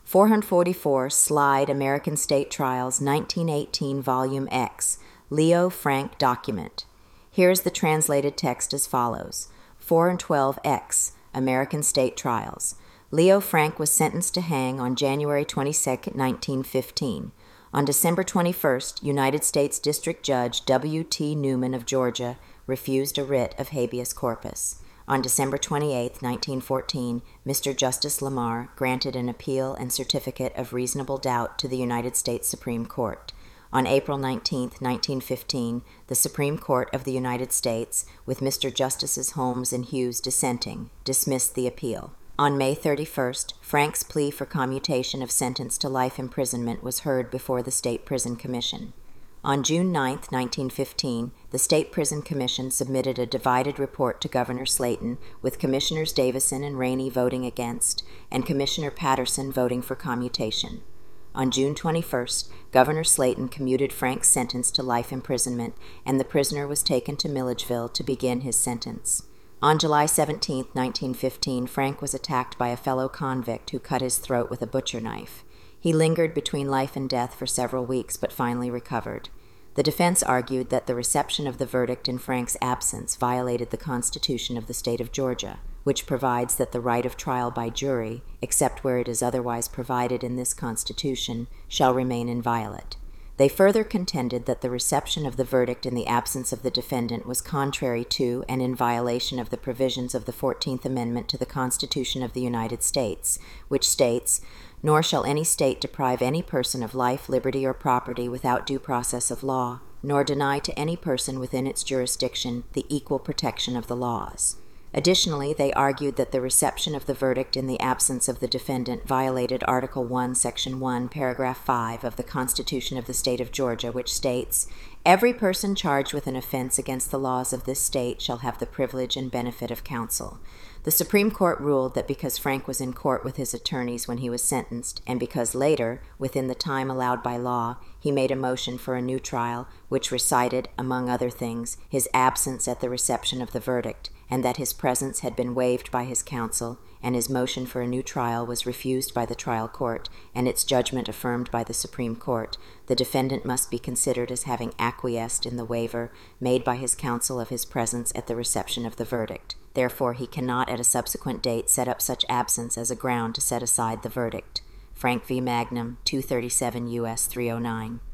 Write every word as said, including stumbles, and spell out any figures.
four forty-four Slide American State Trials nineteen eighteen Volume X Leo Frank Document. Here is the translated text as follows. four twelve X American State Trials. Leo Frank was sentenced to hang on January twenty-second, nineteen fifteen. On December twenty-first, United States District Judge W T Newman of Georgia refused a writ of habeas corpus. On December twenty-eighth, nineteen fourteen, Mister Justice Lamar granted an appeal and certificate of reasonable doubt to the United States Supreme Court. On April nineteenth, nineteen fifteen, the Supreme Court of the United States, with Mister Justices Holmes and Hughes dissenting, dismissed the appeal. On May thirty-first, Frank's plea for commutation of sentence to life imprisonment was heard before the State Prison Commission. On June ninth, nineteen fifteen, the State Prison Commission submitted a divided report to Governor Slayton, with Commissioners Davison and Rainey voting against, and Commissioner Patterson voting for commutation. On June twenty-first, Governor Slayton commuted Frank's sentence to life imprisonment, and the prisoner was taken to Milledgeville to begin his sentence. On July seventeenth, nineteen fifteen, Frank was attacked by a fellow convict who cut his throat with a butcher knife. He lingered between life and death for several weeks, but finally recovered. The defense argued that the reception of the verdict in Frank's absence violated the Constitution of the state of Georgia, which provides that the right of trial by jury, except where it is otherwise provided in this Constitution, shall remain inviolate. They further contended that the reception of the verdict in the absence of the defendant was contrary to and in violation of the provisions of the fourteenth Amendment to the Constitution of the United States, which states, "Nor shall any state deprive any person of life, liberty, or property without due process of law, nor deny to any person within its jurisdiction the equal protection of the laws." Additionally, they argued that the reception of the verdict in the absence of the defendant violated Article one, Section one, Paragraph five of the Constitution of the State of Georgia, which states, "Every person charged with an offense against the laws of this state shall have the privilege and benefit of counsel." The Supreme Court ruled that because Frank was in court with his attorneys when he was sentenced, and because later, within the time allowed by law, he made a motion for a new trial, which recited, among other things, his absence at the reception of the verdict, and that his presence had been waived by his counsel, and his motion for a new trial was refused by the trial court, and its judgment affirmed by the Supreme Court, the defendant must be considered as having acquiesced in the waiver made by his counsel of his presence at the reception of the verdict. Therefore, he cannot at a subsequent date set up such absence as a ground to set aside the verdict. Frank v. Magnum, two thirty-seven U S three oh nine.